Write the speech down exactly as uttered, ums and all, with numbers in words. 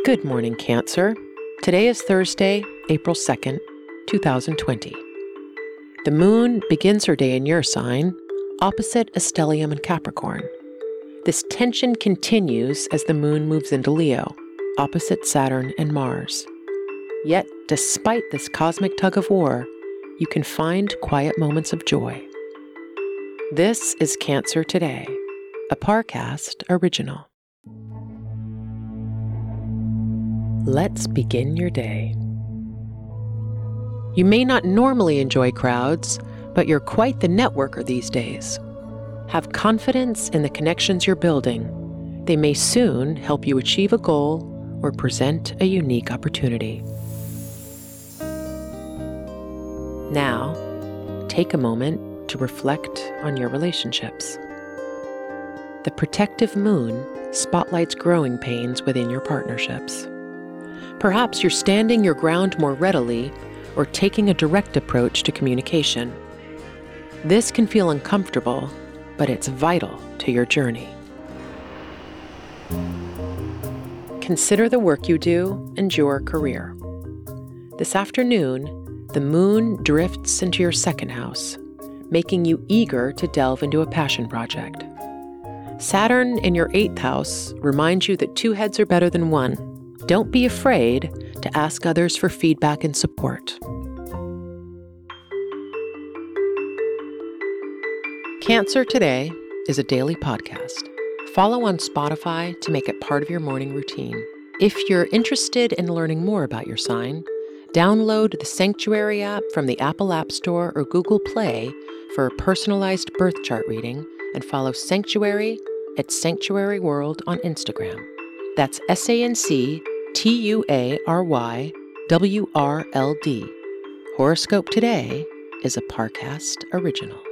Good morning, Cancer. Today is Thursday, April second, two thousand twenty. The moon begins her day in your sign, opposite Stellium and Capricorn. This tension continues as the moon moves into Leo, opposite Saturn and Mars. Yet, despite this cosmic tug of war, you can find quiet moments of joy. This is Cancer Today, a Parcast original. Let's begin your day. You may not normally enjoy crowds, but you're quite the networker these days. Have confidence in the connections you're building. They may soon help you achieve a goal or present a unique opportunity. Now, take a moment to reflect on your relationships. The protective moon spotlights growing pains within your partnerships. Perhaps you're standing your ground more readily or taking a direct approach to communication. This can feel uncomfortable, but it's vital to your journey. Consider the work you do and your career. This afternoon, the moon drifts into your second house, making you eager to delve into a passion project. Saturn in your eighth house reminds you that two heads are better than one. Don't be afraid to ask others for feedback and support. Cancer Today is a daily podcast. Follow on Spotify to make it part of your morning routine. If you're interested in learning more about your sign, download the Sanctuary app from the Apple App Store or Google Play for a personalized birth chart reading, and follow Sanctuary at Sanctuary World on Instagram. That's S A N C T U A R Y W R L D. Horoscope Today is a Parcast original.